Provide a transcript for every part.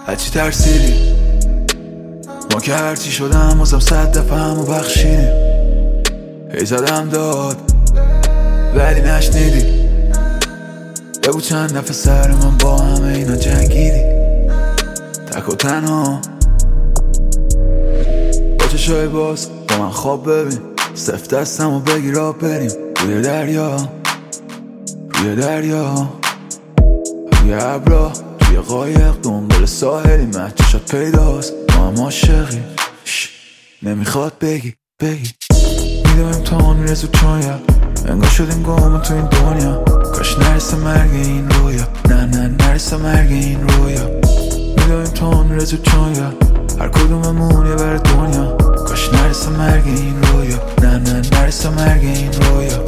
هرچی ترسیدی ما که هرچی شدم بازم 100 دفعه همو بخشیدیم. هی زدم داد ولی نشنیدی. بگو چند دفعه سر من با همه اینا جنگیدی. تک و تنها با چشای باز با من خواب ببین. سفت دستم و بگی را بریم روی دریا، روی دریا، روی ابرا، توی قایق دنبال ساحلی. چشات پیداست ما هم عاشقیم. نمیخواد بگی میدونیم تا میرسو چایا. انگار شدیم گم تو این دنیا. کاش نرسه مرگ این رویا. نه نرسه مرگ این رویا. میدونیم تا میرسو چایا. هر کدوممون یه بر دنیا. کاش نرسه مرگ این رویا. نه نرسه مرگ این رویا.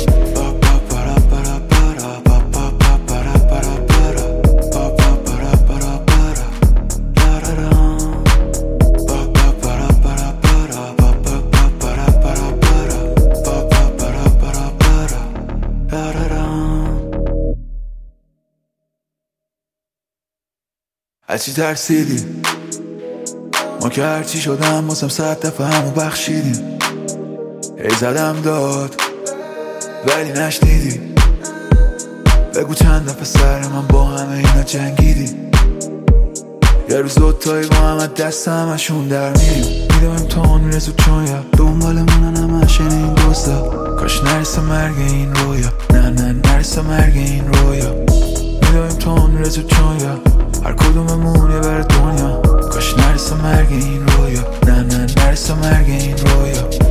هرچی ترسیدی ما که هرچی شدم بازم 100 دفعه همو بخشیدیم. هی زدم داد ولی نشنیدی. بگو چند دفعه سر من با همه اینا جنگیدی. یه روز دوتایی با همه دست همشون در میریم. میدونیم تا میرسو چایا. دنبالمونن همش این دوستا. کاش نرسه مرگ این رویا. نه نرسه مرگ این رویا. میدونیم تا میرسو چایا. هر کدوممون یه بر دنیا. کاش نرسه مرگ این رویا. نه نرسه مرگ این رویا.